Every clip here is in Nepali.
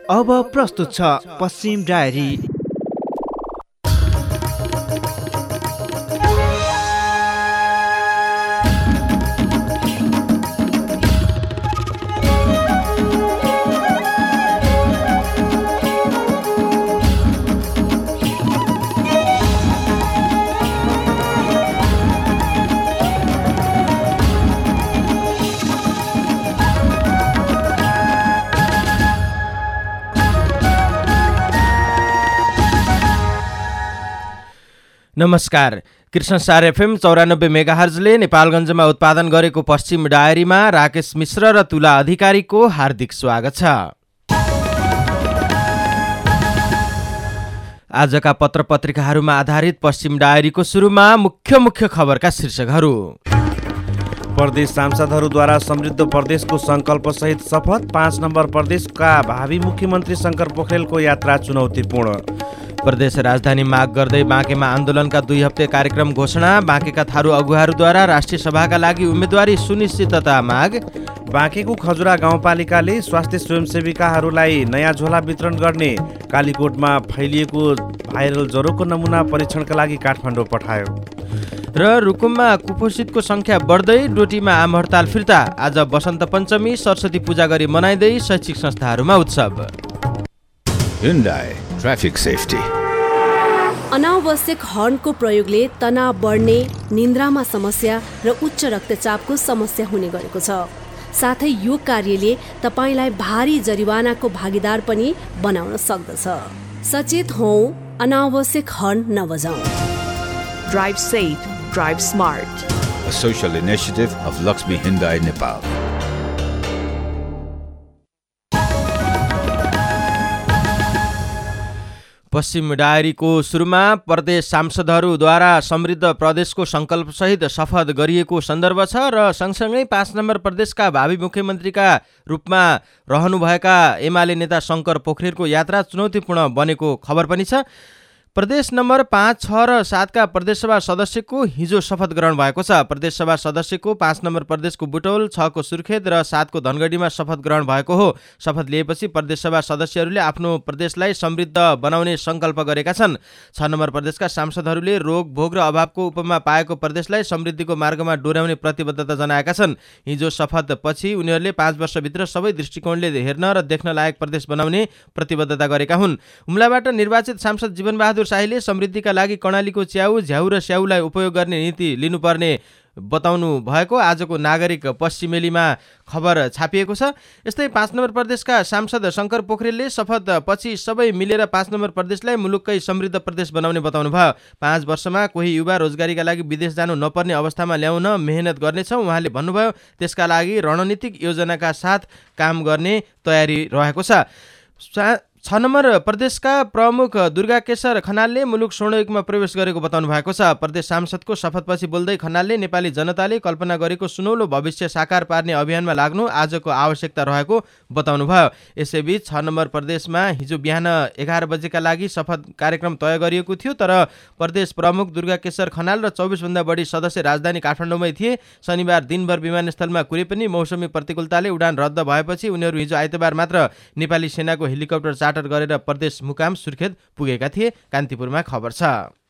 अब प्रस्तुत छ पश्चिम डायरी। नमस्कार। कृष्ण सार एफएम 94 मेगाहर्जले नेपालगञ्जमा उत्पादन गरेको पश्चिम डायरीमा राकेश मिश्र र तुला अधिकारीको हार्दिक स्वागत छ। आजका पत्र पत्रिकाहरूमा आधारित पश्चिम डायरीको सुरुमा मुख्य खबरका शीर्षकहरू। प्रदेश सांसदहरूद्वारा समृद्ध प्रदेशको सङ्कल्पसहित शपथ। 5 नम्बर प्रदेशका भावी मुख्यमन्त्री शङ्कर पोखरेलको यात्रा चुनौतीपूर्ण। प्रदेश राजधानी माग गर्दै बाँकेमा आन्दोलनका 2 हप्ते कार्यक्रम घोषणा। बाँकेका थारू अगुवाहरूद्वारा राष्ट्रिय सभाका लागि उम्मेदवारी सुनिश्चितता माग। बाँकेको खजुरा गाउँपालिकाले स्वास्थ्य स्वयंसेविकाहरूलाई नयाँ झोला वितरण गर्ने। कालीकोटमा फैलिएको भाइरल ज्वरोको नमुना परीक्षणका लागि काठमाडौँ पठायो। र रुकुममा कुपोषितको सङ्ख्या बढ्दै, डोटीमा आम हडताल फिर्ता। आज वसन्त पञ्चमी, सरस्वती पूजा गरी मनाइँदै शैक्षिक संस्थाहरूमा उत्सव। Hyundai traffic safety. अनावश्यक हर्नको प्रयोगले तनाव बढ्ने, निन्द्रामा समस्या र उच्च रक्तचापको समस्या हुने गरेको छ। साथै यो कार्यले तपाईलाई भारी जरिवानाको भागीदार पनि बनाउन सक्दछ। सचेत हौं, अनावश्यक हर्न नबजाऊ। Drive safe, drive smart. A social initiative of Lakshmi Hyundai Nepal. पश्चिम डायरीको सुरुमा प्रदेश सांसदहरूद्वारा समृद्ध प्रदेशको सङ्कल्पसहित शपथ गरिएको सन्दर्भ छ र सँगसँगै 5 नम्बर प्रदेशका भावी मुख्यमन्त्रीका रूपमा रहनुभएका एमाले नेता शङ्कर पोखरेलको यात्रा चुनौतीपूर्ण बनेको खबर पनि छ। प्रदेश नम्बर 5, 6 र 7 का प्रदेशसभा सदस्यको हिजो शपथ ग्रहण भएको छ। प्रदेशसभा सदस्यको 5 नम्बर प्रदेशको बुटौल, 6 को सुर्खेत र 7 को धनगढीमा शपथ ग्रहण भएको हो। शपथ लिएपछि प्रदेशसभा सदस्यहरूले आफ्नो प्रदेशलाई समृद्ध बनाउने सङ्कल्प गरेका छन्। 6 नम्बर प्रदेशका सांसदहरूले रोग भोग र अभावको उपमा पाएको प्रदेशलाई समृद्धिको मार्गमा डोर्याउने प्रतिबद्धता जनाएका छन्। हिजो शपथपछि उनीहरूले 5 वर्षभित्र सबै दृष्टिकोणले हेर्न र देख्न लायक प्रदेश बनाउने प्रतिबद्धता गरेका हुन्। हुम्लाबाट निर्वाचित सांसद जीवनबहादुर शाहीले समृद्धिका लागि कर्णालीको च्याउ, झ्याउ र स्याउलाई उपयोग गर्ने नीति लिनुपर्ने बताउनु भएको आजको नागरिक पश्चिमेलीमा खबर छापिएको छ। यस्तै 5 नम्बर प्रदेशका सांसद शङ्कर पोखरेलले शपथपछि सबै मिलेर 5 नम्बर प्रदेशलाई मुलुककै समृद्ध प्रदेश बनाउने बताउनु भयो। 5 वर्षमा कोही युवा रोजगारीका लागि विदेश जानु नपर्ने अवस्थामा ल्याउन मेहनत गर्नेछौँ उहाँले भन्नुभयो। त्यसका लागि रणनीतिक योजनाका साथ काम गर्ने तयारी रहेको छ। 6 नम्बर प्रदेशका प्रमुख दुर्गा केशर खनालले मुलुक स्वर्णयुगमा प्रवेश गरेको बताउनु भएको छ। प्रदेश सांसदको शपथपछि बोल्दै खनालले नेपाली जनताले कल्पना गरेको सुनौलो भविष्य साकार पार्ने अभियानमा लाग्नु आजको आवश्यकता रहेको बताउनु भयो। यसैबीच 6 नम्बर प्रदेशमा हिजो बिहान 11 बजेका लागि शपथ कार्यक्रम तय गरिएको थियो, तर प्रदेश प्रमुख दुर्गा केशर खनाल र 24 भन्दा बढी सदस्य राजधानी काठमाडौँमै थिए। शनिबार दिनभर विमानस्थलमा कुनै पनि मौसमी प्रतिकूलताले उडान रद्द भएपछि उनीहरू हिजो आइतबार मात्र नेपाली सेनाको हेलिकप्टर चार्टर गरेर प्रदेश मुकाम सुर्खेत पुगेका थिए। कान्तिपुरमा खबर छ।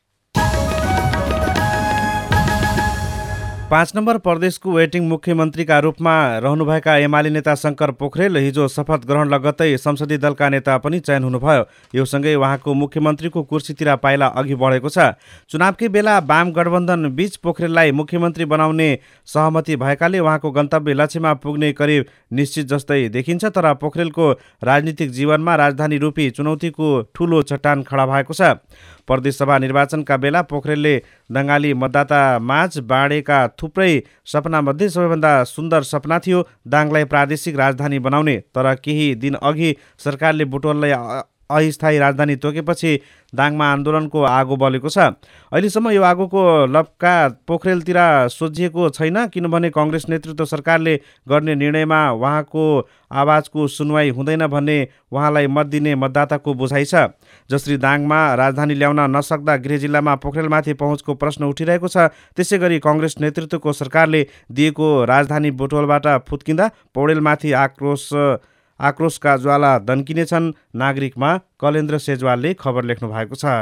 5 नम्बर प्रदेशको वेटिङ मुख्यमन्त्रीका रूपमा रहनुभएका एमाले नेता शङ्कर पोखरेल हिजो शपथ ग्रहण लगत्तै संसदीय दलका नेता पनि चयन हुनुभयो। यो सँगै उहाँको मुख्यमन्त्रीको कुर्सीतिर पाइला अघि बढेको छ। चुनावकै बेला वाम गठबन्धन बीच पोखरेललाई मुख्यमन्त्री बनाउने सहमति भएकाले उहाँको गन्तव्य लक्ष्यमा पुग्ने करिब निश्चित जस्तै देखिन्छ। तर पोखरेलको राजनीतिक जीवनमा राजधानी रूपी चुनौतीको ठूलो चट्टान खडा भएको छ। प्रदेशसभा निर्वाचनका बेला पोखरेलले बङ्गाली मतदाता माझ बाँडेका थुप्रै सपनामध्ये सबैभन्दा सुन्दर सपना थियो दाङलाई प्रादेशिक राजधानी बनाउने। तर केही दिन अघि सरकारले बुटवललाई अस्थायी राजधानी तोकेपछि दाङमा आन्दोलनको आगो बलेको छ। अहिलेसम्म यो आगोको लपका पोखरेलतिर सोझिएको छैन, किनभने काङ्ग्रेस नेतृत्व सरकारले गर्ने निर्णयमा उहाँको आवाजको सुनवाई हुँदैन भन्ने उहाँलाई मत दिने मतदाताको बुझाइ छ। जसरी दाङमा राजधानी ल्याउन नसक्दा गृह जिल्लामा पोखरेलमाथि पहुँचको प्रश्न उठिरहेको छ, त्यसै गरी काङ्ग्रेस नेतृत्वको सरकारले दिएको राजधानी बुटवलबाट फुत्किँदा पौडेलमाथि आक्रोश आक्रोशका ज्वाला दन्किनेछन् नागरिकमा, कलेन्द्र सेजवालले खबर लेख्नु भएको छ।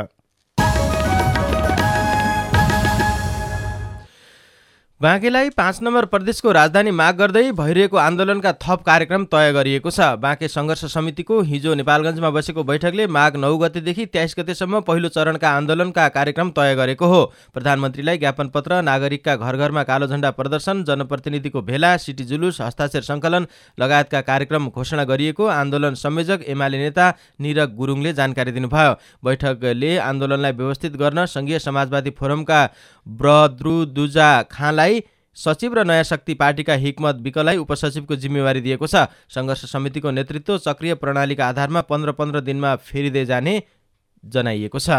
बाँकेलाई 5 नम्बर प्रदेशको राजधानी माग गर्दै भइरहेको आन्दोलनका थप कार्यक्रम तय गरिएको छ। बाँके सङ्घर्ष समितिको हिजो नेपालगञ्जमा बसेको बैठकले माघ 9 गतेदेखि 23 गतेसम्म पहिलो चरणका आन्दोलनका कार्यक्रम तय गरेको हो। प्रधानमन्त्रीलाई ज्ञापन पत्र, नागरिकका घर घरमा कालो झण्डा प्रदर्शन, जनप्रतिनिधिको भेला, सिटी जुलुस, हस्ताक्षर सङ्कलन लगायतका कार्यक्रम घोषणा गरिएको आन्दोलन संयोजक एमाले नेता निरक गुरुङले जानकारी दिनुभयो। बैठकले आन्दोलनलाई व्यवस्थित गर्न सङ्घीय समाजवादी फोरमका बद्रुदुजा खाँलाई सचिव र नयाँ शक्ति पार्टीका हिक्मत विकलाई उपसचिवको जिम्मेवारी दिएको छ। सङ्घर्ष समितिको नेतृत्व चक्रिय प्रणालीका आधारमा 15-15 दिनमा फेरिँदै जाने जनाइएको छ।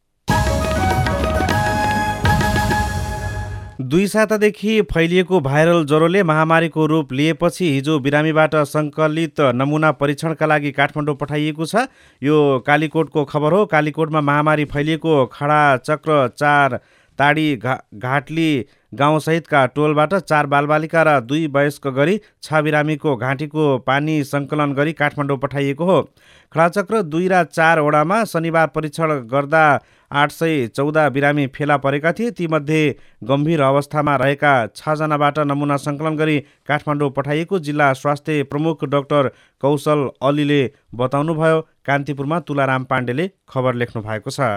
2 सातादेखि फैलिएको भाइरल ज्वरोले महामारीको रूप लिएपछि हिजो बिरामीबाट सङ्कलित नमुना परीक्षणका लागि काठमाडौँ पठाइएको छ। यो कालीकोटको खबर हो। कालीकोटमा महामारी फैलिएको खडा चक्र 4 ताडी घाटली गाउँसहितका टोलबाट 4 बालबालिका र 2 वयस्क गरी 6 बिरामीको घाँटीको पानी सङ्कलन गरी काठमाडौँ पठाइएको हो। खडाचक्र 2 र 4 वडामा शनिबार परीक्षण गर्दा 814 बिरामी फेला परेका थिए। तीमध्ये गम्भीर अवस्थामा रहेका 6 जनाबाट नमुना सङ्कलन गरी काठमाडौँ पठाइएको जिल्ला स्वास्थ्य प्रमुख डाक्टर कौशल अलीले बताउनुभयो। कान्तिपुरमा तुलाराम पाण्डेले खबर लेख्नु भएको छ।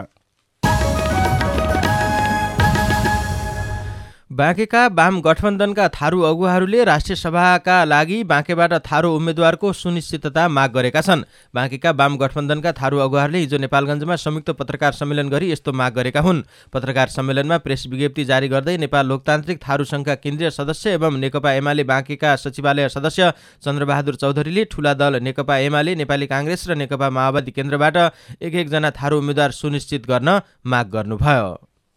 बाँकेका वाम गठबन्धनका थारू अगुवाहरूले राष्ट्रिय सभाका लागि बाँकेबाट थारू उम्मेद्वारको सुनिश्चितता माग गरेका छन्। बाँकेका वाम गठबन्धनका थारू अगुवाहरूले हिजो नेपालगञ्जमा संयुक्त पत्रकार सम्मेलन गरी यस्तो माग गरेका हुन्। पत्रकार सम्मेलनमा प्रेस विज्ञप्ति जारी गर्दै नेपाल लोकतान्त्रिक थारू सङ्घका केन्द्रीय सदस्य एवं नेकपा एमाले बाँकेका सचिवालय सदस्य चन्द्रबहादुर चौधरीले ठुला दल नेकपा एमाले, नेपाली काङ्ग्रेस र नेकपा माओवादी केन्द्रबाट एक जना थारू उम्मेद्वार सुनिश्चित गर्न माग गर्नुभयो।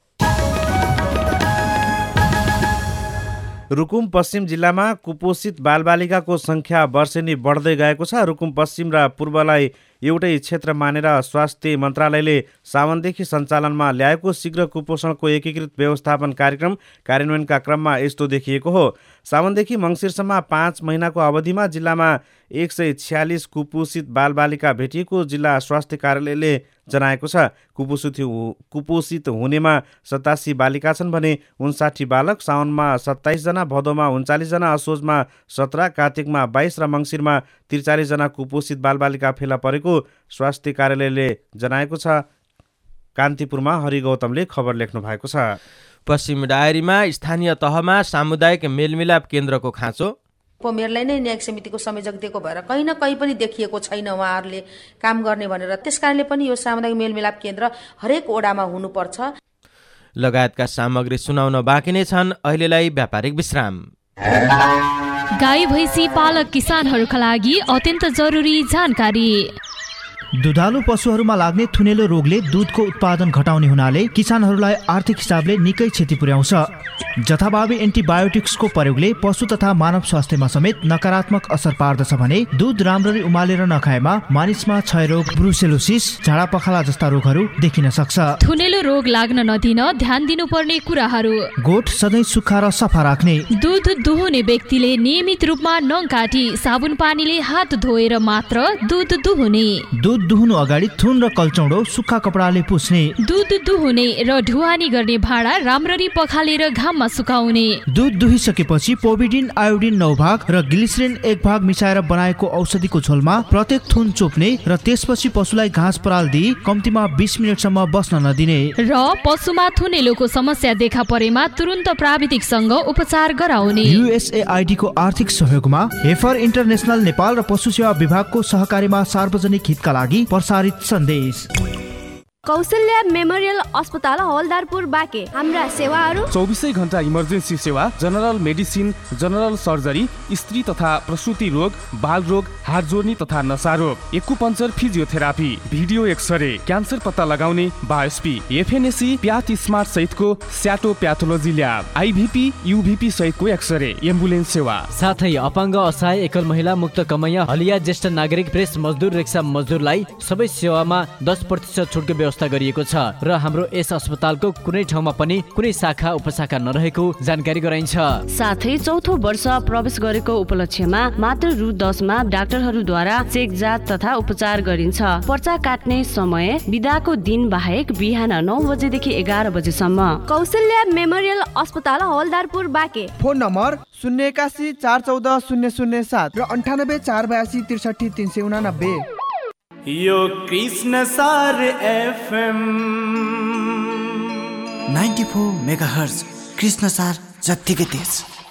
रुकुम पश्चिम जिल्लामा कुपोषित बालबालिकाको सङ्ख्या वर्षेनी बढ्दै गएको छ। रुकुम पश्चिम र पूर्वलाई एउटै क्षेत्र मानेर स्वास्थ्य मन्त्रालयले साउनदेखि सञ्चालनमा ल्याएको शीघ्र कुपोषणको एकीकृत व्यवस्थापन कार्यक्रम कार्यान्वयनका क्रममा यस्तो देखिएको हो। साउनदेखि मङ्सिरसम्म 5 महिनाको अवधिमा जिल्लामा 146 कुपोषित बालबालिका भेटिएको जिल्ला स्वास्थ्य कार्यालयले जनाएको छ। कुपोषित हुनेमा 87 बालिका छन् भने 59 बालक, साउनमा 27 जना, भदौमा 39 जना, असोजमा 17, कार्तिकमा 22 र मङ्सिरमा 43 जना कुपोषित बालबालिका फेला परेको स्वास्थ्य कार्यालयले जनाएको छ। कान्तिपुरमा हरि गौतमले खबर लेख्नु भएको छ। पश्चिम डायरीमा स्थानीय तहमा सामुदायिक मेलमिलाप केन्द्रको खाँचो। उपमेयरलाई नै न्यायिक समितिको संयोजक दिएको भएर कहीँ न कहीँ पनि देखिएको छैन उहाँहरूले काम गर्ने भनेर। त्यसकारणले पनि यो सामुदायिक मेलमिलाप केन्द्र हरेक ओडामा हुनुपर्छ लगायतका सामग्री सुनाउन बाँकी नै छन्। अहिलेलाई व्यापारिक विश्राम। गाई भैँसी पालक किसानहरूका लागि अत्यन्त जरुरी जानकारी। दुधालु पशुहरूमा लाग्ने थुनेलो रोगले दूधको उत्पादन घटाउने हुनाले किसानहरूलाई आर्थिक हिसाबले निकै क्षति पुर्याउँछ। जथाभावी एन्टिबायोटिक्सको प्रयोगले पशु तथा मानव स्वास्थ्यमा समेत नकारात्मक असर पार्दछ भने दूध राम्ररी उमालेर नखाएमा मानिसमा क्षयरोग, ब्रुसेलोसिस, झाडा पखाला जस्ता रोगहरू देखिन सक्छ। थुनेलो रोग लाग्न नदिन ध्यान दिनुपर्ने कुराहरू: गोठ सधैँ सुक्खा र सफा राख्ने, दूध दुहुने व्यक्तिले नियमित रूपमा नङ काटी साबुन पानीले हात धोएर मात्र दूध दुहुने, दूध दुहुनु अगाडि थुन र कल्चौडो सुक्खा कपडाले पुस्ने, दूध दुहुने र ढुवानी गर्ने भाँडा राम्ररी पखालेर घाममा सुकाउने, दूध दुहिसकेपछि पोभिडिन आयोडिन 9 भाग र ग्लिसरिन 1 भाग मिसाएर बनाएको औषधिको झोलमा प्रत्येक थुन चोप्ने र त्यसपछि पशुलाई घाँस पराल दिई कम्तीमा 20 मिनेटसम्म बस्न नदिने र पशुमा थुनेलोको समस्या देखा परेमा तुरुन्त प्राविधिकसँग उपचार गराउने। USAID को आर्थिक सहयोगमा हेफर इन्टरनेसनल नेपाल र पशु सेवा विभागको सहकारीमा सार्वजनिक हितका लागि प्रसारित सन्देश। कौशल्या मेमोरियल अस्पताल हवलदारपुर बाँके। हाम्रा सेवाहरू: 24 घण्टा इमर्जेन्सी सेवा, जनरल मेडिसिन, जनरल सर्जरी, स्त्री तथा प्रसुति रोग, बाल रोग, हात जोड्ने तथा नशा रोग, acupuncture, physiotherapy, video x-ray, cancer पत्ता लगाउने, बायोस्पी, एफएनएसी, प्याथ स्मार्ट सहितको स्याटो प्याथोलोजी ल्याब, IVP, UVP सहितको एक्सरे, एम्बुलेन्स सेवा, साथै अपाङ्ग, असहाय, एकल महिला, मुक्त कमैया, हलिया, ज्येष्ठ नागरिक, प्रेस मजदुर, रिक्सा मजदुरलाई सबै सेवामा 10% छुटको व्यवस्था गरिएको छ र हाम्रो यस अस्पतालको कुनै ठाउँमा पनि कुनै शाखा उपशाखा नरहेको जानकारी गराइन्छ। साथै चौथो वर्ष प्रवेश गरेको उपलक्ष्यमा मात्र रु 10 मा डाक्टरहरूद्वारा चेक जाँच तथा उपचार गरिन्छ। पर्चा काट्ने समय बिदाको दिन बाहेक बिहान 9 बजेदेखि 11 बजेसम्म। कौशल्या मेमोरियल अस्पताल हवलदारपुर बाँके। फोन नम्बर 081 414 007 र 98 482 63 389। यो कृष्ण सार FM 94 मेगाहर्ज कृष्ण सार जत्तिकै तेज।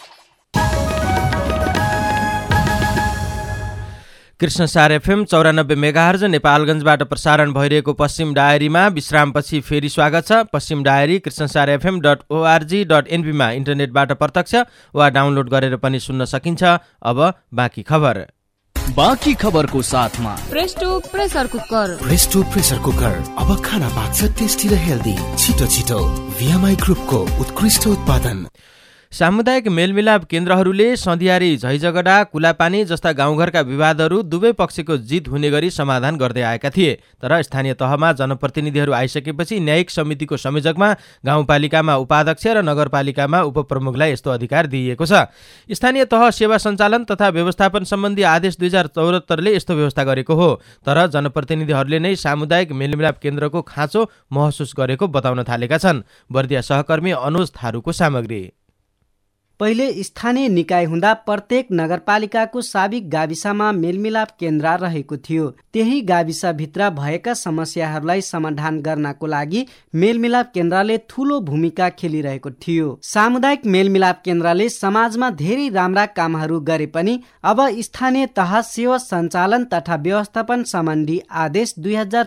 कृष्ण सार FM 94 मेगाहर्ज नेपालगञ्जबाट प्रसारण भइरहेको पश्चिम डायरीमा विश्रामपछि फेरि स्वागत छ। पश्चिम डायरी krishnasarfm.org.np मा इन्टरनेटबाट प्रत्यक्ष वा डाउनलोड गरेर पनि सुन्न सकिन्छ। अब बाँकी खबर। बाँकी खबरको साथमा Presto pressure cooker. Presto pressure cooker अब खाना पाक्छ टेस्टी र हेल्दी। छिटो छिटो VMI ग्रुपको उत्कृष्ट उत्पादन। सामुदायिक मेलमिलाप केन्द्रहरूले सधियारी झैझगडा कुलापानी जस्ता गाउँघरका विवादहरू दुवै पक्षको जित हुने गरी समाधान गर्दै आएका थिए। तर स्थानीय तहमा जनप्रतिनिधिहरू आइसकेपछि न्यायिक समितिको संयोजकमा गाउँपालिकामा उपाध्यक्ष र नगरपालिकामा उपप्रमुखलाई यस्तो अधिकार दिइएको छ। स्थानीय तह सेवा सञ्चालन तथा व्यवस्थापन सम्बन्धी आदेश 2074ले यस्तो व्यवस्था गरेको हो। तर जनप्रतिनिधिहरूले नै सामुदायिक मेलमिलाप केन्द्रको खाँचो महसुस गरेको बताउन थालेका छन्। बर्दिया सहकर्मी अनुज थारूको सामग्री। पहिले स्थानीय निकाय हुँदा प्रत्येक नगरपालिकाको साबिक गाविसमा मेलमिलाप केन्द्र रहेको थियो। त्यही गाविसभित्र भएका समस्याहरूलाई समाधान गर्नको लागि मेलमिलाप केन्द्रले ठूलो भूमिका खेलिरहेको थियो। सामुदायिक मेलमिलाप केन्द्रले समाजमा धेरै राम्रा कामहरू गरे पनि अब स्थानीय तह सेवा सञ्चालन तथा व्यवस्थापन सम्बन्धी आदेश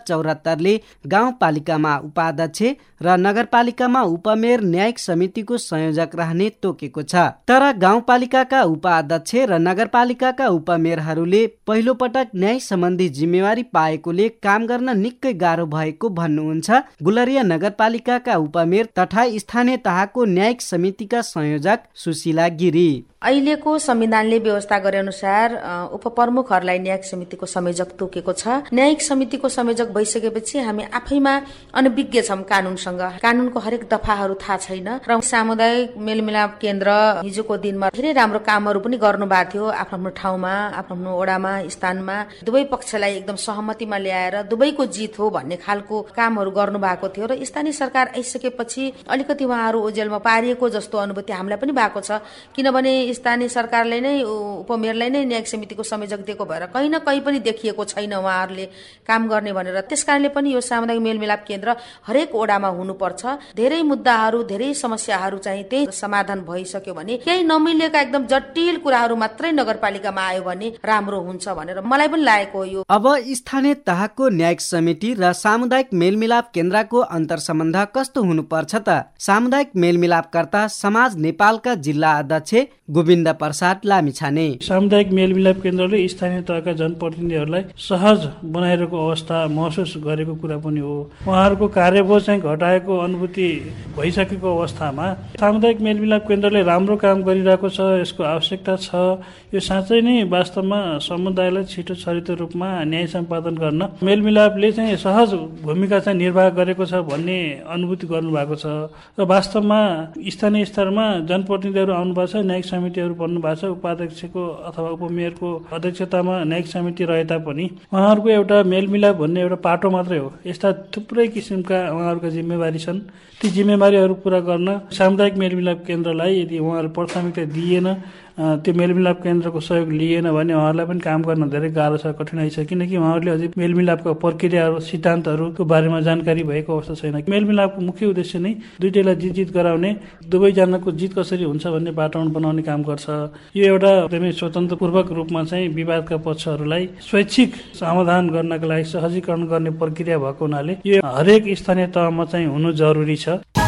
2074ले गाउँपालिकामा उपाध्यक्ष र नगरपालिकामा उपमेयर न्यायिक समितिको संयोजक रहने तोकेको छ। तर गाउँपालिकाका उपाध्यक्ष र नगरपालिकाका उपमेयरहरूले पहिलो पटक न्याय सम्बन्धी जिम्मेवारी पाएकोले काम गर्न निकै गाह्रो भएको भन्नुहुन्छ गुलरिया नगरपालिकाका उपमेयर तथा स्थानीय तहको न्यायिक समितिका संयोजक सुशीला गिरी। अहिलेको संविधानले व्यवस्था गरे अनुसार उपप्रमुखहरूलाई न्यायिक समितिको संयोजक तोकेको छ। न्यायिक समितिको संयोजक भइसकेपछि हामी आफैमा अनभिज्ञ छौं कानूनसँग। कानूनको हरेक दफाहरू थाहा छैन र सामुदायिक मेलमिलाप केन्द्र हिजोको दिनमा धेरै राम्रो कामहरू पनि गर्नु भएको थियो। आफ्नो ठाउँमा, आफ्नो ओडामा, स्थानमा दुवै पक्षलाई एकदम सहमतिमा ल्याएर दुवैको जित हो भन्ने खालको कामहरू गर्नु भएको थियो र स्थानीय सरकार आइसकेपछि अलिकति उहाँहरू ओझेलमा पारिएको जस्तो अनुभूति हामीलाई पनि भएको छ। किनभने स्थानीय सरकारले नै उपमेयरलाई नै न्यायिक समितिको संयोजक दिएको भएर कहीँ न कहीँ पनि देखिएको छैन उहाँहरूले काम गर्ने भनेर। त्यसकारणले पनि यो सामुदायिक मेलमिलाप केन्द्र हरेक ओडामा हुनुपर्छ। धेरै मुद्दाहरू, धेरै समस्याहरू चाहिँ त्यही समाधान भइसक्यो भने केही नमिलेका एकदम जटिल कुराहरू मात्रै नगरपालिकामा आयो भने राम्रो हुन्छ भनेर मलाई पनि लागेको हो। अब स्थानीय तहको न्यायिक समिति र सामुदायिक मेलमिलाप केन्द्रको अन्तर्सम्बन्ध कस्तो हुनुपर्छ त? सामुदायिक मेलमिलापकर्ता समाज नेपालका जिल्ला अध्यक्ष गोविन्द प्रसाद लामिछाने। सामुदायिक मेलमिलाप केन्द्रले स्थानीय तहका जनप्रतिनिधिहरूलाई सहज बनाइरहेको अवस्था महसुस गरेको कुरा पनि हो। उहाँहरूको कार्यबोझ चाहिँ घटाएको अनुभूति भइसकेको अवस्थामा सामुदायिक मेलमिलाप केन्द्रले राम्रो काम गरिरहेको छ, यसको आवश्यकता छ। यो साँच्चै नै वास्तवमा समुदायलाई छिटो छरितो रूपमा न्याय सम्पादन गर्न मेलमिलापले चाहिँ सहज भूमिका चाहिँ निर्वाह गरेको छ भन्ने अनुभूति गर्नुभएको छ। र वास्तवमा स्थानीय स्तरमा जनप्रतिनिधिहरू आउनु भएको छ, न्यायिक समितिहरू बन्नु भएको छ। उपाध्यक्षको अथवा उपमेयरको अध्यक्षतामा न्यायिक समिति रहे तापनि उहाँहरूको एउटा मेलमिलाप भन्ने एउटा पाटो मात्रै हो। यस्ता थुप्रै किसिमका उहाँहरूका जिम्मेवारी छन्। ती जिम्मेवारीहरू पूरा गर्न सामुदायिक मेलमिलाप केन्द्रलाई यदि उहाँहरू प्राथमिकता दिएन, त्यो मेलमिलाप केन्द्रको सहयोग लिएन भने उहाँहरूलाई पनि काम गर्न धेरै गाह्रो छ, कठिनाइ छ। किनकि उहाँहरूले अझै मेलमिलापका प्रक्रियाहरू, सिद्धान्तहरूको बारेमा जानकारी भएको अवस्था छैन। मेलमिलापको मुख्य उद्देश्य नै दुईटैलाई जित गराउने, दुवैजनाको जित कसरी हुन्छ भन्ने वातावरण बनाउने काम गर्छ। यो एउटा एकदमै स्वतन्त्रपूर्वक रूपमा चाहिँ विवादका पक्षहरूलाई स्वैच्छिक समाधान गर्नका लागि सहजीकरण गर्ने प्रक्रिया भएको हुनाले यो हरेक स्थानीय तहमा चाहिँ हुनु जरुरी छ।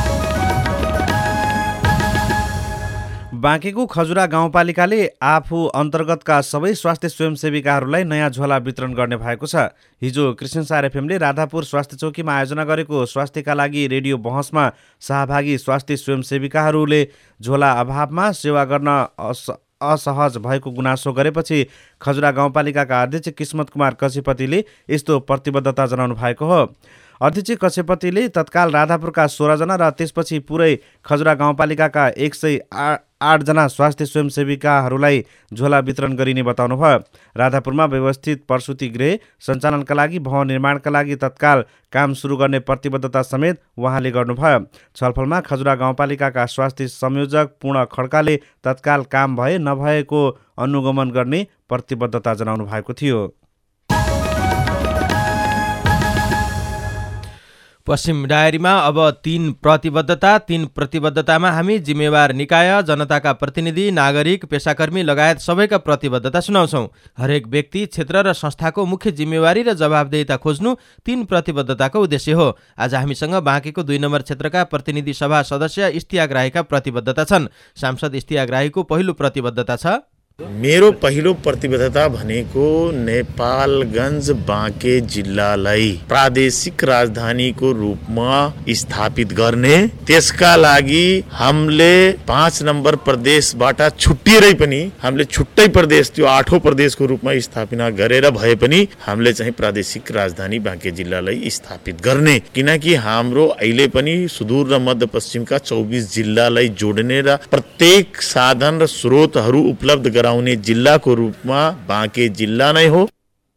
बाँकेको खजुरा गाउँपालिकाले आफू अन्तर्गतका सबै स्वास्थ्य स्वयंसेविकाहरूलाई नयाँ झोला वितरण गर्ने भएको छ। हिजो कृष्णसार एफएमले राधापुर स्वास्थ्य चौकीमा आयोजना गरेको स्वास्थ्यका लागि रेडियो बहसमा सहभागी स्वास्थ्य स्वयंसेविकाहरूले झोला अभावमा सेवा गर्न असहज भएको गुनासो गरेपछि खजुरा गाउँपालिकाका अध्यक्ष किस्मत कुमार कक्षेपतिले यस्तो प्रतिबद्धता जनाउनु भएको हो। अध्यक्ष कक्षेपतिले तत्काल राधापुरका 16 जना र त्यसपछि पुरै खजुरा गाउँपालिकाका 108 जना स्वास्थ्य स्वयंसेविकाहरूलाई झोला वितरण गरिने बताउनुभयो। राधापुरमा व्यवस्थित प्रसुति गृह सञ्चालनका लागि भवन निर्माणका लागि तत्काल काम सुरु गर्ने प्रतिबद्धता समेत उहाँले गर्नुभयो। छलफलमा खजुरा गाउँपालिकाका स्वास्थ्य संयोजक पूर्ण खड्काले तत्काल काम भए नभएको अनुगमन गर्ने प्रतिबद्धता जनाउनु भएको थियो। पश्चिम डायरीमा अब 3 प्रतिबद्धतामा हामी जिम्मेवार निकाय, जनताका प्रतिनिधि, नागरिक, पेशाकर्मी लगायत सबैका प्रतिबद्धता सुनाउँछौँ। हरेक व्यक्ति, क्षेत्र र संस्थाको मुख्य जिम्मेवारी र जवाबदेहिता खोज्नु 3 प्रतिबद्धताको उद्देश्य हो। आज हामीसँग बाँकेको 2 नम्बर क्षेत्रका प्रतिनिधि सभा सदस्य इस्तियाक राईका प्रतिबद्धता छन्। सांसद इस्तियाक राईको पहिलो प्रतिबद्धता छ, मेरो पहिलो प्रतिबद्धता भनेको नेपालगञ्ज बाँके जिल्लालाई प्रादेशिक राजधानीको रूपमा स्थापित गर्ने। त्यसका लागि हामीले 5 नम्बर प्रदेशबाट छुट्टिएरै पनि हामीले छुट्टै प्रदेश त्यो 8औं प्रदेशको रूपमा स्थापना गरेर भए पनि हामीले चाहिँ प्रादेशिक राजधानी बाँके जिल्लालाई स्थापित गर्ने। किनकि हाम्रो अहिले पनि सुदूर र मध्यपश्चिमका 24 जिल्लालाई जोड्ने र प्रत्येक साधन र स्रोतहरू उपलब्ध गराउने जिल्लाको रूपमा बाँके जिल्ला नै हो।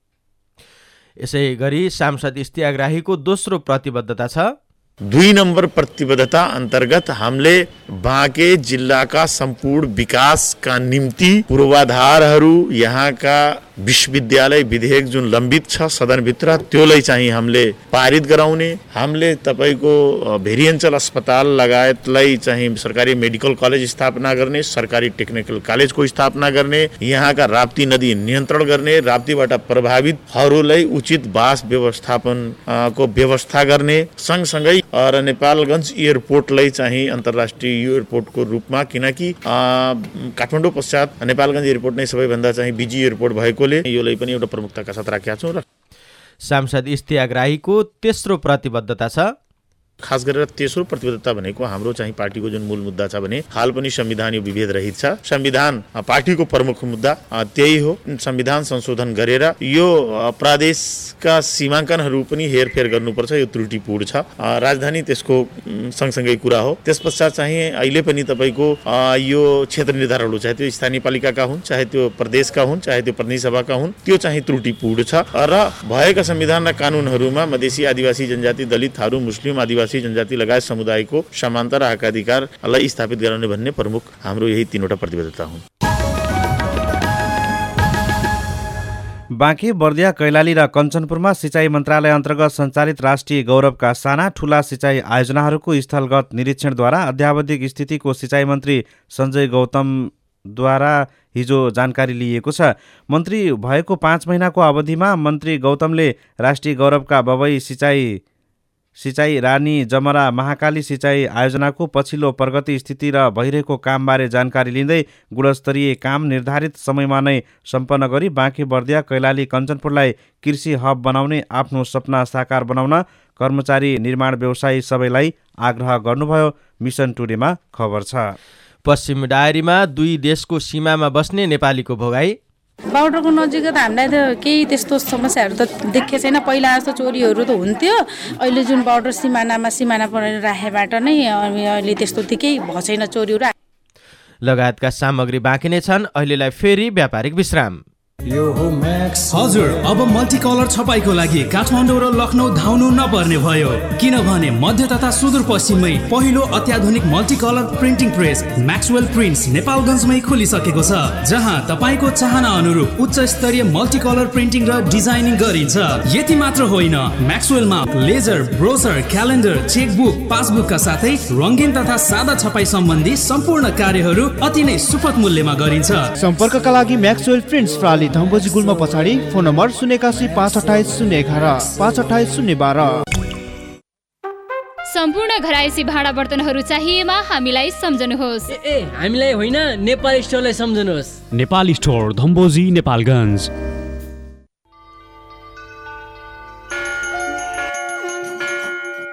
यसै गरी सांसद इस्तियाक राईको दोस्रो प्रतिबद्धता छ, 2 नम्बर प्रतिबद्धता अन्तर्गत हामीले बाँके जिल्लाका सम्पूर्ण विकासका निम्ति पूर्वाधारहरू, यहाँका विश्वविद्यालय विधेयक जुन लम्बित छ सदनभित्र त्योलाई चाहिँ हामीले पारित गराउने। हामीले तपाईको भेरिएन्चल अस्पताल लगायतलाई चाहिँ सरकारी मेडिकल कलेज स्थापना गर्ने, सरकारी टेक्निकल कलेजको स्थापना गर्ने, यहाँका राप्ती नदी नियन्त्रण गर्ने, राप्तीबाट प्रभावितहरूलाई उचित वास व्यवस्थापनको व्यवस्था गर्ने, सँगसँगै र नेपालगञ्ज एयरपोर्टलाई चाहिँ अन्तर्राष्ट्रिय एयरपोर्टको रूपमा, किनकि काठमाडौँ पश्चात नेपालगञ्ज एयरपोर्ट नै सबैभन्दा चाहिँ बिजी एयरपोर्ट भएकोले योलाई पनि एउटा प्रमुखताका साथ राखेका छौँ। र सांसद इस्तियाक राईको तेस्रो प्रतिबद्धता छ, खास गरेर तेस्रो प्रतिबद्धता भनेको हाम्रो चाहिँ पार्टीको जुन मूल मुद्दा छ भने हाल पनि संविधान यो विभेद रहित छ। संविधान पार्टीको प्रमुख मुद्दा त्यही हो। संविधान संशोधन गरेर यो प्रदेशका सीमाङ्कनहरू पनि हेरफेर गर्नुपर्छ, यो त्रुटिपूर्ण छ। राजधानी त्यसको सँगसँगै कुरा हो। त्यसपश्चात चाहिँ अहिले पनि तपाईँको यो क्षेत्र निर्धारणहरू चाहे त्यो स्थानीय पालिकाका हुन्, चाहे त्यो प्रदेशका हुन्, चाहे त्यो प्रतिनिधि सभाका हुन्, त्यो चाहिँ त्रुटिपूर्ण छ। र भएका संविधान र कानुनहरूमा मधेसी आदिवासी जनजाति, दलित, थारू, मुस्लिम, आदिवासी जनजाति लगायत समुदायको समानता र हक अधिकारलाई स्थापित गराउने भन्ने प्रमुख हाम्रो यही 3वटा प्रतिबद्धता हुन्। बाँके, बर्दिया, कैलाली र कञ्चनपुरमा सिँचाइ मन्त्रालय अन्तर्गत सञ्चालित राष्ट्रिय गौरवका साना ठुला सिँचाइ आयोजनाहरूको स्थलगत निरीक्षणद्वारा अध्यावधिक स्थितिको सिँचाइ मन्त्री सञ्जय गौतमद्वारा हिजो जानकारी लिएको छ। मन्त्री भएको 5 महिनाको अवधिमा मन्त्री गौतमले राष्ट्रिय गौरवका बबई सिँचाइ, रानी जमरा, महाकाली सिँचाइ आयोजनाको पछिल्लो प्रगति स्थिति र भइरहेको कामबारे जानकारी लिँदै गुणस्तरीय काम निर्धारित समयमा नै सम्पन्न गरी बाँके, बर्दिया, कैलाली, कञ्चनपुरलाई कृषि हब बनाउने आफ्नो सपना साकार बनाउन कर्मचारी, निर्माण व्यवसायी सबैलाई आग्रह गर्नुभयो। मिसन टुडेमा खबर छ। पश्चिम डायरीमा 2 देशको सीमामा बस्ने नेपालीको भोगाई, बार्डरको नजिक त हामीलाई त केही त्यस्तो समस्याहरू त देखे छैन। पहिला जस्तो चोरीहरू त हुन्थ्यो, अहिले जुन बार्डर सिमाना बनाएर राखेबाट नै अहिले त्यस्तो त केही भएको छैन चोरीहरू। लगायतका सामग्री बाँकी नै छन्। अहिलेलाई फेरि व्यापारिक विश्राम। हजुर, अब मल्टी कलर छपाईको लागि काठमाडौँ र लखनऊ धाउनु नपर्ने भयो, किनभने मध्य तथा सुदूरपश्चिममै पहिलो अत्याधुनिक multi colour printing press Maxwell prints नेपालगञ्जमै खोलिसकेको छ, जहाँ तपाईँको चाहना अनुरूप उच्च स्तरीय मल्टी कलर प्रिन्टिङ र डिजाइनिङ गरिन्छ। यति मात्र होइन, म्याक्सवेलमा लेजर, ब्रोसर, क्यालेन्डर, चेकबुक, पासबुकका साथै रङ्गीन तथा सादा छपाई सम्बन्धी सम्पूर्ण कार्यहरू अति नै सुपथ मूल्यमा गरिन्छ। सम्पर्कका लागि म्याक्सवेल प्रिन्ट्स प्राली धम्बोजी गुल्म पछाडि, फोन नम्बर 081 528 011 528 012। सम्पूर्ण घरायसी भाडा बर्तनहरू चाहिएमा हामीलाई सम्झनुहोस्। हामीलाई होइन, नेपाल स्टोरलाई सम्झनुहोस्। नेपाल स्टोर, धम्बोजी, नेपालगञ्ज।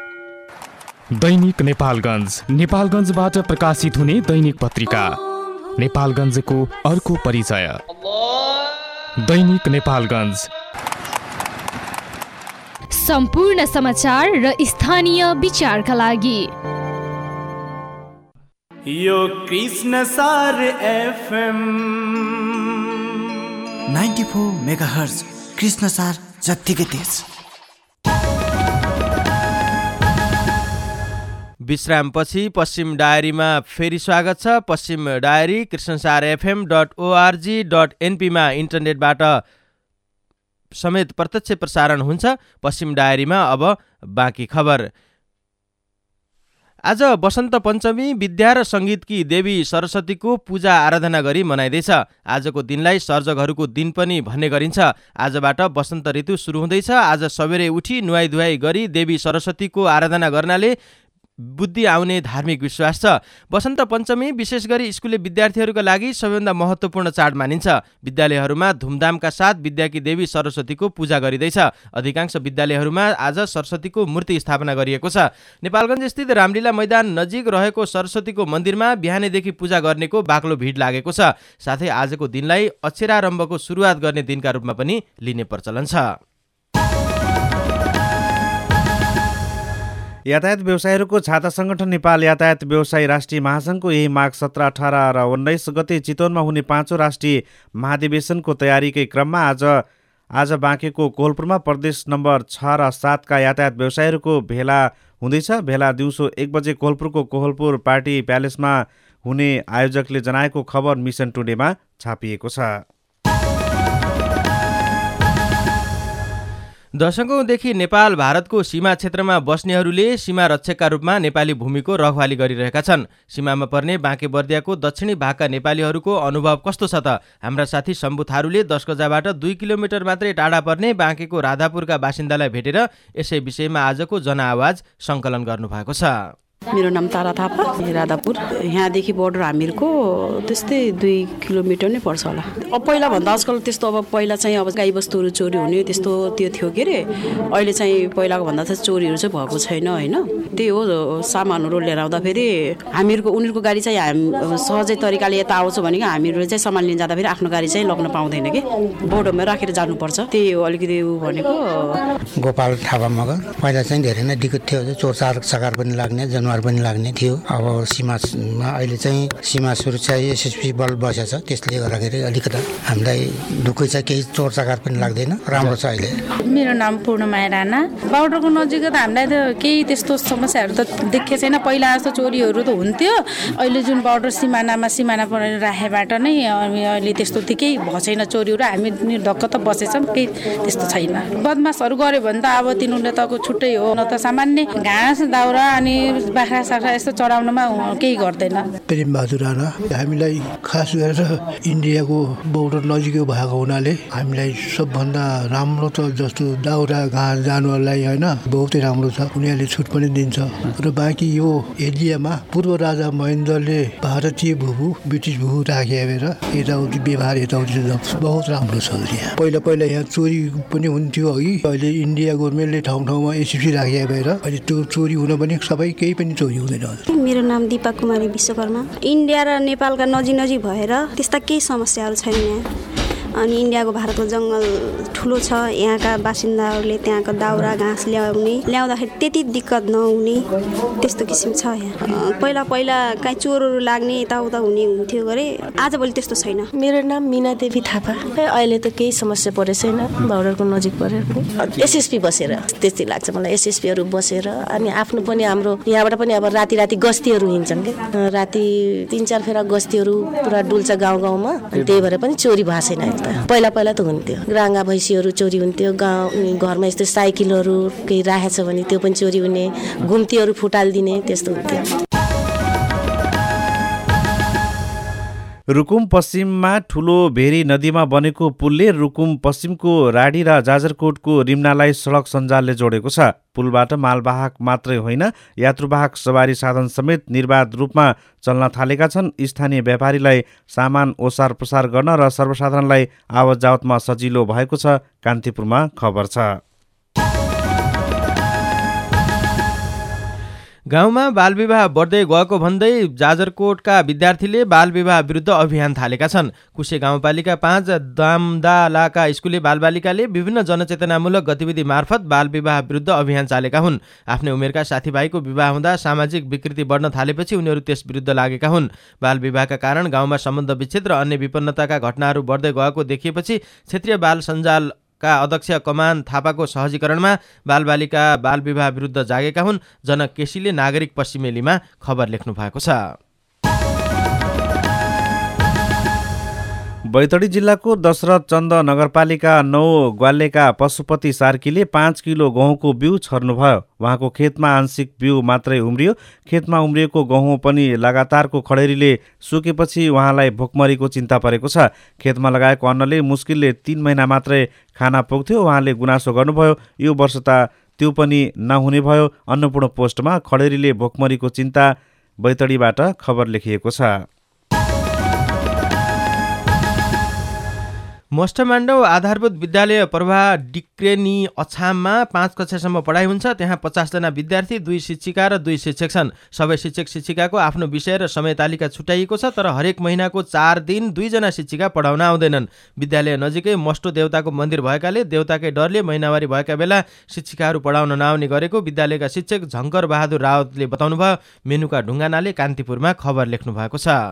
दैनिक नेपालगञ्ज, नेपालगञ्जबाट प्रकाशित हुने दैनिक पत्रिका। नेपालगञ्जको अर्को परिचय। दैनिक नेपालगञ्ज, सम्पूर्ण समाचार र स्थानीय विचारका लागि। यो कृष्ण सार एफएम 94 मेगाहर्ज कृष्ण सार जत्तिकै तेज। विश्रामपछि पश्चिम डायरीमा फेरि स्वागत छ। पश्चिम डायरी krishnasarfm.org.np मा इन्टरनेटबाट समेत प्रत्यक्ष प्रसारण हुन्छ। पश्चिम डायरीमा अब बाँकी खबर। आज वसन्त पञ्चमी, विद्या र सङ्गीतकी देवी सरस्वतीको पूजा आराधना गरी मनाइँदैछ। आजको दिनलाई सर्जकहरूको दिन पनि भन्ने गरिन्छ। आजबाट वसन्त ऋतु सुरु हुँदैछ। आज सबेरै उठी नुहाई धुवाई गरी देवी सरस्वतीको आराधना गर्नाले बुद्धि आउने धार्मिक विश्वास छ। वसन्त पञ्चमी विशेष गरी स्कुले विद्यार्थीहरूका लागि सबैभन्दा महत्त्वपूर्ण चाड मानिन्छ। विद्यालयहरूमा धुमधामका साथ विद्याकी देवी सरस्वतीको पूजा गरिँदैछ। अधिकांश विद्यालयहरूमा आज सरस्वतीको मूर्ति स्थापना गरिएको छ। नेपालगञ्ज स्थित रामलीला मैदान नजिक रहेको सरस्वतीको मन्दिरमा बिहानैदेखि पूजा गर्नेको बाक्लो भिड लागेको छ। साथै आजको दिनलाई अक्षरारम्भको सुरुवात गर्ने दिनका रूपमा पनि लिने प्रचलन छ। यातायात व्यवसायीहरूको छाता सङ्गठन नेपाल यातायात व्यवसायी राष्ट्रिय महासङ्घको यही माघ 17, 18 र 19 गते चितवनमा हुने 5औं राष्ट्रिय महाधिवेशनको तयारीकै क्रममा आज बाँकेको कोहलपुरमा प्रदेश नम्बर 6 र 7 का यातायात व्यवसायीहरूको भेला हुँदैछ। भेला दिउँसो 1 बजे कोहलपुरको कोहलपुर पार्टी प्यालेसमा हुने आयोजकले जनाएको खबर मिसन टुडेमा छापिएको छ। दशकौंदेखि नेपाल भारतको सीमा क्षेत्रमा बस्नेहरूले सीमा रक्षकका रूपमा नेपाली भूमिको रखवाली गरिरहेका छन्। सीमामा पर्ने बाँकेबर्दियाको दक्षिणी भागका नेपालीहरूको अनुभव कस्तो छ त? हाम्रा साथी शम्भु थारूले 10 गजाबाट 2 किलोमिटर मात्रै टाढा पर्ने बाँकेको राधापुरका बासिन्दालाई भेटेर यसै विषयमा आजको जनआवाज सङ्कलन गर्नुभएको छ। मेरो नाम तारा थापा, राधापुर। यहाँदेखि बोर्डर हामीहरूको त्यस्तै 2 किलोमिटर नै पर्छ होला। अब पहिलाभन्दा आजकल त्यस्तो अब पहिला चाहिँ अब गाईबस्तुहरू चोरी हुने त्यस्तो त्यो थियो के अरे। अहिले चाहिँ पहिलाको भन्दा चाहिँ चोरीहरू चाहिँ भएको छैन होइन। त्यही हो, सामानहरू लिएर आउँदाखेरि हामीहरूको उनीहरूको गाडी चाहिँ सहजै तरिकाले यता आउँछ भने हामीहरू चाहिँ सामान लिन जाँदाखेरि आफ्नो गाडी चाहिँ लग्न पाउँदैन कि, बोर्डरमा राखेर जानुपर्छ। त्यही हो अलिकति भनेको। गोपाल थापा मगर। पहिला चाहिँ धेरै नै दिक्कत थियो, चोरचार सकार पनि लाग्ने, जनावर पनि लाग्ने थियो। अब सीमामा अहिले चाहिँ सीमा सुरक्षा एसएसपी बल बसेछ, त्यसले गर्दाखेरि अलिकति हामीलाई दुःखै छ, केही चोर चकार पनि लाग्दैन, राम्रो छ अहिले। मेरो नाम पूर्णमाया राणा। बोर्डरको नजिक त हामीलाई त केही त्यस्तो समस्याहरू त देखे छैन। पहिला जस्तो चोरीहरू त हुन्थ्यो। अहिले जुन बोर्डर सिमाना परेर राखेबाट नै अहिले त्यस्तो केही भएको छैन चोरीहरू। हामी निर्धक्क त बसेछौँ, केही त्यस्तो छैन। बदमासहरू गऱ्यो भने त अब तिनीहरूले त छुट्टै हो। न त सामान्य घाँस दाउरा अनि बाख्रा साख्रा यस्तो चढाउनमा केही गर्दैन। प्रेम बहादुर राणा। हामीलाई खास गरेर इन्डियाको बोर्डर नजिकै भएको हुनाले हामीलाई सबभन्दा राम्रो त जस्तो दाउरा घाँस जनावरलाई होइन बहुतै राम्रो छ। उनीहरूले छुट पनि दिन्छ। र बाँकी यो एरियामा पूर्व राजा महेन्द्रले भारतीय भूभू ब्रिटिस भूभू राखेर यताउति व्यवहार यताउति बहुत राम्रो छ। यहाँ पहिला यहाँ चोरी पनि हुन्थ्यो अघि। अहिले इन्डिया गभर्मेन्टले ठाउँ ठाउँमा एसएसपी राखे भएर अहिले त्यो चोरी हुन पनि सबै केही पनि चोरी हुँदैन। मेरो नाम दीपा कुमारी विश्वकर्मा। इन्डिया र नेपालका नजिक भएर त्यस्ता केही समस्याहरू छैन यहाँ। अनि इन्डियाको भारतको जङ्गल ठुलो छ। यहाँका बासिन्दाहरूले त्यहाँको दाउरा घाँस ल्याउँदाखेरि त्यति दिक्कत नहुने त्यस्तो किसिम छ यहाँ। पहिला कहीँ चोरहरू लाग्ने यताउता हुने हुन्थ्यो गरे, आजभोलि त्यस्तो छैन। मेरो नाम मीना देवी थापा। अहिले त केही समस्या परेको छैन बोर्डरको नजिक परेर पनि। एसएसपी बसेर त्यस्तै लाग्छ मलाई। एसएसपीहरू बसेर अनि आफ्नो पनि हाम्रो यहाँबाट पनि अब राति गस्तीहरू हिँड्छन् कि, राति 3-4 फेरा गस्तीहरू पुरा डुल्छ गाउँमा। अनि त्यही भएर पनि चोरी भएको छैन। पहिला त हुन्थ्यो, राङ्गा भैँसीहरू चोरी हुन्थ्यो। घरमा यस्तो साइकलहरू केही राखेछ भने त्यो पनि चोरी हुने, घुम्तीहरू फुटालिदिने त्यस्तो हुन्थ्यो। रुकुम पश्चिममा ठुलो भेरी नदीमा बनेको पुलले रुकुम पश्चिमको राडी र जाजरकोटको रिम्नालाई सडक सञ्जालले जोडेको छ। पुलबाट मालवाहक मात्रै होइन, यात्रुवाहक सवारी साधन समेत निर्बाध रूपमा चल्न थालेका छन्। स्थानीय व्यापारीलाई सामान ओसार प्रसार गर्न र सर्वसाधारणलाई आवत जावतमा सजिलो भएको छ। कान्तिपुरमा खबर छ। गाउँमा बालविवाह बढ्दै गएको भन्दै जाजरकोटका विद्यार्थीले बालविवाह विरुद्ध अभियान थालेका छन्। कुशे गाउँपालिका 5 दामदालाका स्कुले बालबालिकाले विभिन्न जनचेतनामूलक गतिविधि मार्फत बालविवाह विरुद्ध अभियान चालेका हुन्। आफ्नै उमेरका साथीभाइको विवाह हुँदा सामाजिक विकृति बढ्न थालेपछि उनीहरू त्यस विरुद्ध लागेका हुन्। बालविवाहका कारण गाउँमा सम्बन्ध विच्छेद र अन्य विपन्नताका घटनाहरू बढ्दै गएको देखिएपछि क्षेत्रीय बाल सञ्जाल का अध्यक्ष कमान थापाको सहजीकरणमा बालबालिका बालविवाह विरुद्ध जागेका हुन्। जनक केसीले नागरिक पश्चिमेलीमा खबर लेख्नु भएको छ। बैतडी जिल्लाको दशरथ चन्द नगरपालिका 9 ग्वालेका पशुपति सार्कीले 5 किलो गहुँको बिउ छर्नुभयो। उहाँको खेतमा आंशिक बिउ मात्रै उम्रियो। खेतमा उम्रिएको गहुँ पनि लगातारको खडेरीले सुकेपछि उहाँलाई भोकमरीको चिन्ता परेको छ। खेतमा लगाएको अन्नले मुस्किलले 3 महिना मात्रै खाना पुग्थ्यो। उहाँले गुनासो गर्नुभयो, यो वर्ष त त्यो पनि नहुने भयो। अन्नपूर्ण पोस्टमा खडेरीले भोकमरीको चिन्ता, बैतडीबाट खबर लेखिएको छ। मष्टमाण्डौ आधारभूत विद्यालय प्रभा डिक्रेनी अछाममा 5 कक्षासम्म पढाइ हुन्छ। त्यहाँ 50 जना विद्यार्थी, 2 शिक्षिका र 2 शिक्षक छन्। सबै शिक्षक शिक्षिकाको आफ्नो विषय र समय तालिका छुट्याइएको छ, तर हरेक महिनाको 4 दिन 2 जना शिक्षिका पढाउन आउँदैनन्। विद्यालय नजिकै मष्टो देवताको मन्दिर भएकाले देवताकै डरले महिनावारी भएका बेला शिक्षिकाहरू पढाउन नआउने गरेको विद्यालयका शिक्षक झङ्कर बहादुर रावतले बताउनुभयो। मेनुका ढुङ्गानाले कान्तिपुरमा खबर लेख्नु भएको छ।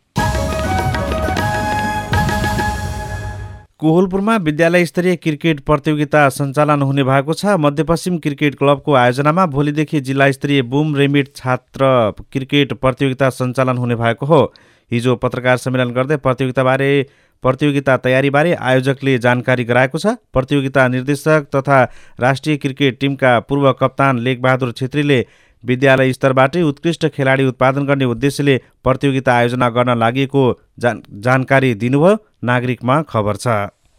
कोहलपुरमा विद्यालय स्तरीय क्रिकेट प्रतियोगिता सञ्चालन हुने भएको छ। मध्यपश्चिम क्रिकेट क्लबको आयोजनामा भोलिदेखि जिल्ला स्तरीय बुम रेमिट छात्र क्रिकेट प्रतियोगिता सञ्चालन हुने भएको हो। हिजो पत्रकार सम्मेलन गर्दै प्रतियोगिता तयारीबारे आयोजकले जानकारी गराएको छ। प्रतियोगिता निर्देशक तथा राष्ट्रिय क्रिकेट टिमका पूर्व कप्तान लेखबहादुर छेत्रीले विद्यालय स्तरबाटै उत्कृष्ट खेलाडी उत्पादन गर्ने उद्देश्यले प्रतियोगिता आयोजना गर्न लागि जानकारी दिनुभयो। नागरिकमा खबर छ।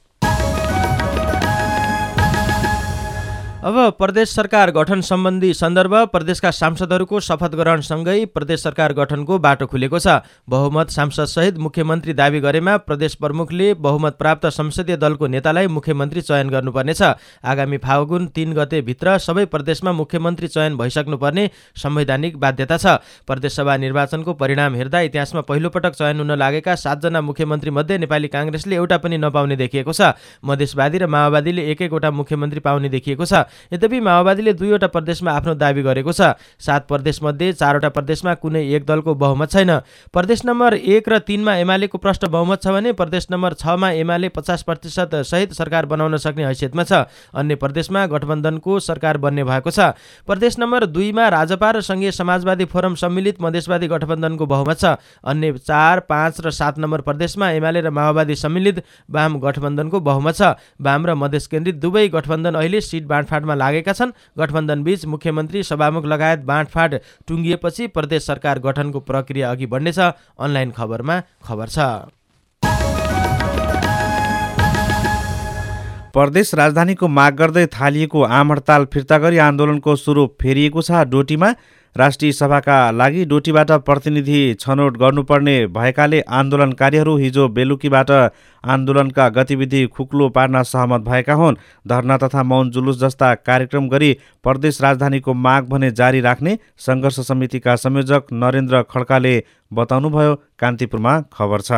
अब प्रदेश सरकार गठन सम्बन्धी सन्दर्भ। प्रदेशका सांसदहरूको शपथ ग्रहणसँगै प्रदेश सरकार गठनको बाटो खुलेको छ। बहुमत सांसदसहित मुख्यमन्त्री दावी गरेमा प्रदेश प्रमुखले बहुमत प्राप्त संसदीय दलको नेतालाई मुख्यमन्त्री चयन गर्नुपर्नेछ। आगामी फागुन 3 गते भित्र सबै प्रदेशमा मुख्यमन्त्री चयन भइसक्नुपर्ने संवैधानिक बाध्यता छ। प्रदेशसभा निर्वाचनको परिणाम हेर्दा इतिहासमा पहिलोपटक चयन हुन लागेका 7 जना मुख्यमन्त्री मध्ये नेपाली काङ्ग्रेसले एउटा पनि नपाउने देखिएको छ। मधेसवादी र माओवादीले एक एकवटा मुख्यमन्त्री पाउने देखिएको छ। यद्यपि माओवादीले 2वटा प्रदेशमा आफ्नो दावी गरेको छ। 7 प्रदेशमध्ये 4वटा प्रदेशमा कुनै एक दलको बहुमत छैन। प्रदेश नम्बर 1 र 3 मा एमालेको प्रष्ट बहुमत छ भने प्रदेश नम्बर 6 मा एमाले 50% सहित सरकार बनाउन सक्ने हैसियतमा छ। अन्य प्रदेशमा गठबन्धनको सरकार बन्ने भएको छ। प्रदेश नम्बर 2 मा राजपा र संघीय समाजवादी फोरम सम्मिलित मधेसवादी गठबन्धनको बहुमत छ। अन्य 4, 5 र 7 नम्बर प्रदेशमा एमाले र माओवादी सम्मिलित वाम गठबन्धनको बहुमत छ। वाम र मधेस केन्द्रित दुवै गठबन्धन अहिले सिट बाँडफाँड लागेका छन्। गठबन्धन बीच मुख्यमन्त्री सभामुख लगायत बाँडफाँड टुङ्गिएपछि प्रदेश सरकार गठनको प्रक्रिया अघि बढ्नेछ। अनलाइन खबरमा खबर छ। प्रदेश राजधानीको माग गर्दै थालिएको आम हडताल फिर्ता गरी आन्दोलनको स्वरूप फेरिएको छ। डोटीमा राष्ट्रिय सभाका लागि डोटीबाट प्रतिनिधि छनौट गर्नुपर्ने भएकाले आन्दोलनकारीहरू हिजो बेलुकीबाट आन्दोलनका गतिविधि खुक्लो पार्न सहमत भएका हुन्। धरना तथा मौन जुलुस जस्ता कार्यक्रम गरी प्रदेश राजधानीको माग भने जारी राख्ने सङ्घर्ष समितिका संयोजक नरेन्द्र खड्काले बताउनुभयो। कान्तिपुरमा खबर छ।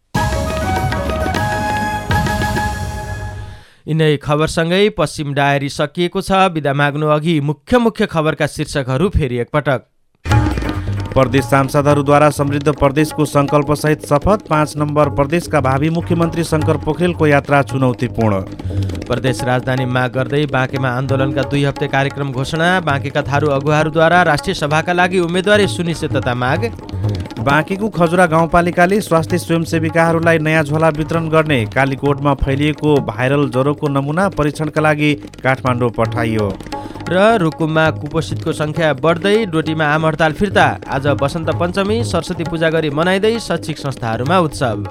यिनै खबरसँगै पश्चिम डायरी सकिएको छ। बिदा माग्नु अघि मुख्य खबरका शीर्षकहरू फेरि एकपटक। प्रदेश सांसदहरूद्वारा समृद्ध प्रदेशको सङ्कल्पसहित शपथ। 5 नम्बर प्रदेशका भावी मुख्यमन्त्री शङ्कर पोखरेलको यात्रा चुनौतीपूर्ण। प्रदेश राजधानी माग गर्दै बाँकेमा आन्दोलनका 2 हप्ते कार्यक्रम घोषणा। बाँकेका थारू अगुवाहरूद्वारा राष्ट्रिय सभाका लागि उम्मेदवारी सुनिश्चितता माग। बाँकेको खजुरा गाउँपालिकाले स्वास्थ्य स्वयंसेविकाहरूलाई नयाँ झोला वितरण गर्ने। कालीकोटमा फैलिएको भाइरल ज्वरोको नमुना परीक्षणका लागि काठमाडौँ पठाइयो। र रुकुममा कुपोषितको सङ्ख्या बढ्दै। डोटीमा आम हडताल फिर्ता। आज वसन्त पञ्चमी, सरस्वती पूजा गरी मनाइँदै शैक्षिक संस्थाहरूमा उत्सव।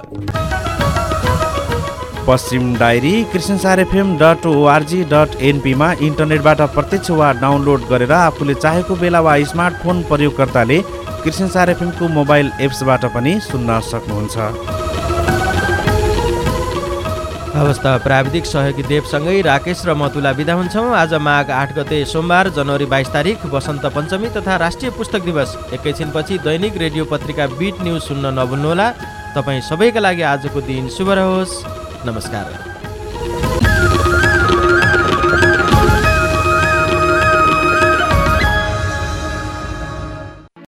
पश्चिम डायरी कृष्णसारfm.org.np मा इन्टरनेटबाट प्रत्यक्ष वा डाउनलोड गरेर आफूले चाहेको बेला वा स्मार्टफोन प्रयोगकर्ताले कृष्णसार FM को मोबाइल एप्सबाट पनि सुन्न सक्नुहुन्छ। हवस् त प्राविधिक सहयोगी देवसँगै राकेश र मतुला बिदा हुन्छौँ। आज माघ 8 गते सोमबार जनवरी 22 तारिक वसन्त पञ्चमी तथा राष्ट्रिय पुस्तक दिवस। एकैछिनपछि दैनिक रेडियो पत्रिका बिट न्युज सुन्न नभुल्नुहोला। तपाईँ सबैका लागि आजको दिन शुभ रहोस्। नमस्कार।